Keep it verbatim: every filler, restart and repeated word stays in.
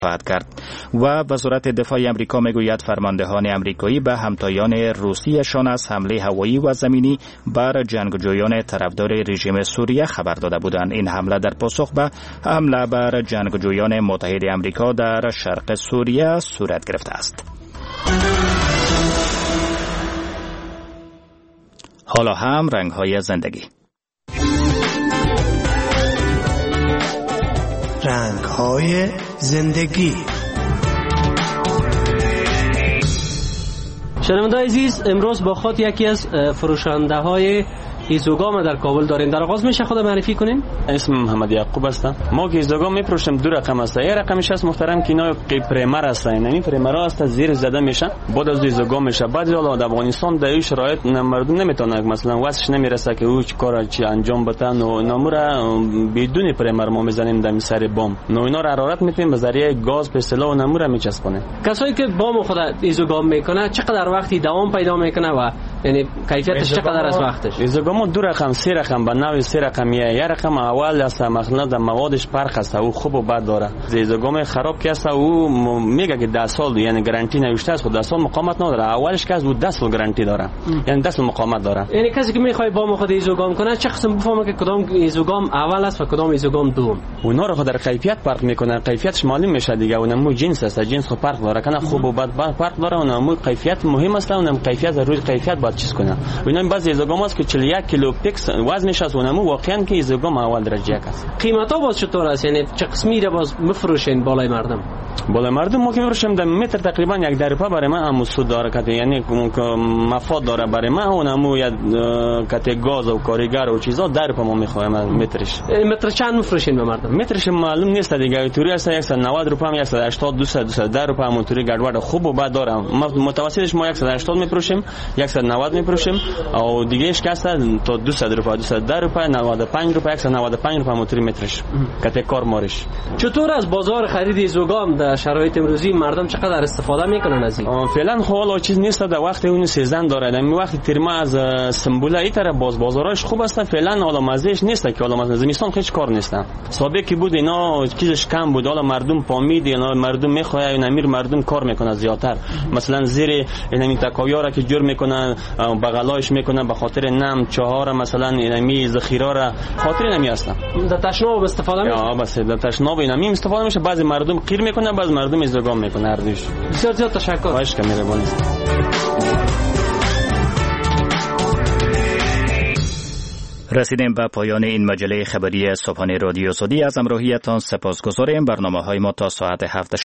خواهد کرد. و وزارت دفاع امریکا میگوید فرماندهان امریکایی به همتایان روسیه‌شان از حمله هوایی و زمینی بر جنگجویان طرفدار رژیم سوریه خبر داده بودند. این حمله در پاسخ به حمله بر جنگجویان متحد امریکا در شرق سوریه صورت گرفته است. حالا هم رنگ‌های زندگی. رنگ‌های زندگی. شنونده‌های عزیز، امروز با خود یکی از فروشنده‌های ایزوگام در کابل داریم. در آغاز میشه خود معرفی کنین؟ اسم محمد یعقوب هستم. ما که ایزوگام میفروشیم دو رقم است. یک رقمش است محترم که اینا پریمر هستن. یعنی پریمرها است زیر زده میشه، بعد از ایزوگام میشه. بعد حالا در افغانستان در این شرایط مردم نمیتونه مثلا واسش نمیرسه که او چه کار چی انجام بتن و نمره بدون پریمر ما میزنیم در سر بام. نو اینا را حرارت میتیم به ذریعه گاز پستلا و نمره میچسبونه. کسایی که بام خود ایزوگام میکنه چقدر وقتی دوام پیدا میکنه و یعنی کیفیتش چقدر از وقتش؟ ایزوگام دو رقم سه رقم به نوع سه رقمیه. یک رقم اول است مثلا در موادش فرق است، او خوب و بد داره. ایزوگام خراب که است او میگه که ده سال یعنی گارانتی نوشته است، خود ده سال مقاومت نداره. اولش که از او ده سال گارانتی داره، یعنی ده سال مقاومت داره. یعنی کسی که میخواد بام خود ایزوگام کنه چه قسم بفهمه که کدام ایزوگام اول است و کدام ایزوگام دوم؟ اونا رو خود در کیفیت فرق میکنه، کیفیتش معلوم میشه دیگه. اونم جنس است، جنس خود فرق داره، کنه خوب و بد فرق داره. اونم کیفیت مهم است، اونم کیفیت روی کیفیت باید چیز کنه. اینا بعضی ایزوگام است که چهل و یک کیلو پیکس وزنش است، اونم واقعا که ایزوگام اول درجه است. قیمتا باز چطور است؟ یعنی چه قسمی رو باز میفروشین بالای مردم؟ بالای مردم ما که میفروشیم در متر تقریبا یک در روپا برای من هم سود داره، که یعنی مفاد داره برای من. اونم یا کته گاز و کارگر و چیزا در روپا ما میخوایم مترش. متر چند میفروشین به مردم؟ مترش معلوم نیست دیگه، توری است صد و نود روپا هم صد و هشتاد دویست دویست در روپا هم توری گډوډ خوب و بد داره. متوسطش ما صد و هشتاد میفروشیم، صد و نود میفروشیم او دیگهش که است تا دویست روپا دویست در روپا نود و پنج روپا صد و نود و پنج روپا موتوری مترش کته کار مارش. چطور از بازار خرید ایزوگام در شرایط امروزی مردم چقدر استفاده میکنن از این؟ فعلا خب چیز نیست، در وقت اون سیزن داره. در وقت ترما از سمبوله این طرف باز بازارش خوب است. فعلا حالا مزهش نیست که حالا مثلا زمستان هیچ کار نیست. سابق کی بود اینا چیزش کم بود، حالا مردم پامید، اینا مردم میخواد این امیر مردم کار میکنه زیاتر. مثلا زیر این تکاویا را که جور میکنن بغلایش میکنن به خاطر نم چهار مثلا اینمی ذخیره را خاطر نمی هستن. در تشناب استفاده میشه. یا بس در تشناب اینمی استفاده میشه. بعضی مردم قیر میکنن، بعضی مردم ایزوگام میکنن. هر دوش. بسیار زیاد تشکر. خواهش کنم مهربانی. رسیدیم به پایان این مجله خبری صبحانه رادیو سعودی. از همراهیتان سپاسگزاریم. برنامه‌های ما تا ساعت هفت